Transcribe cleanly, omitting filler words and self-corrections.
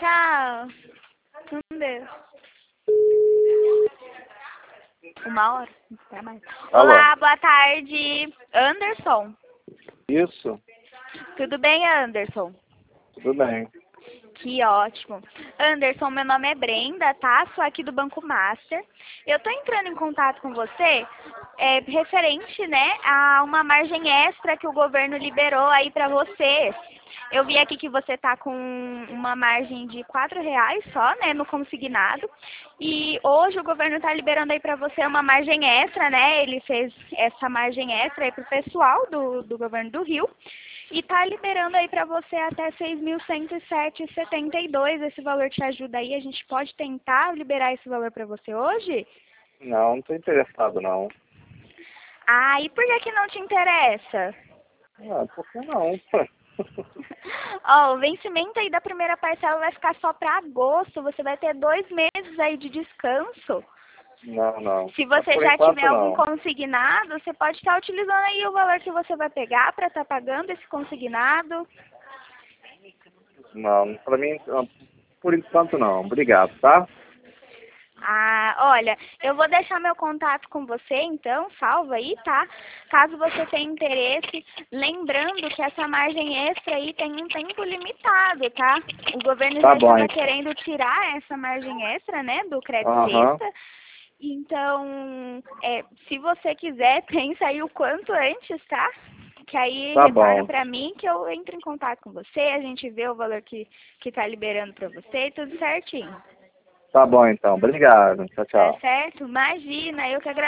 Tchau. Com Deus. 1 hora? Até mais. Alô. Olá, boa tarde. Anderson. Isso, Tudo bem, Anderson? tudo bem. Que ótimo. Anderson, meu nome é Brenda, tá? Sou aqui do Banco Master. Eu tô entrando em contato com você referente, né, a uma margem extra que o governo liberou aí pra você. Eu vi aqui que você tá com uma margem de R$ 4 só, né, no consignado. E hoje o governo tá liberando aí pra você uma margem extra, né? Ele fez essa margem extra aí pro pessoal do governo do Rio. E tá liberando aí pra você até 6.107,72. Esse valor te ajuda aí? A gente pode tentar liberar esse valor pra você hoje? Não, não tô interessado não. Ah, e por que não te interessa? Ah, por que não? Ó, o vencimento aí da primeira parcela vai ficar só para agosto. Você vai ter 2 meses aí de descanso. Não, não. Se Mas você por já tiver enquanto algum não. consignado, você pode estar utilizando aí o valor que você vai pegar para estar pagando esse consignado. Não, pra mim, por enquanto não. Obrigado, tá? Ah, olha, eu vou deixar meu contato com você, então, salva aí, tá? Caso você tenha interesse, lembrando que essa margem extra aí tem um tempo limitado, tá? O governo Tá já bom, estava então. querendo tirar essa margem extra, né, do crédito Aham, sexta. Então, se você quiser, pensa aí o quanto antes, tá? Que aí tá retorna bom. pra mim que eu entro em contato com você, a gente vê o valor que tá liberando pra você e tudo certinho. Tá bom, então. Obrigado. Tchau, Tá tchau. certo? Imagina, eu que agradeço.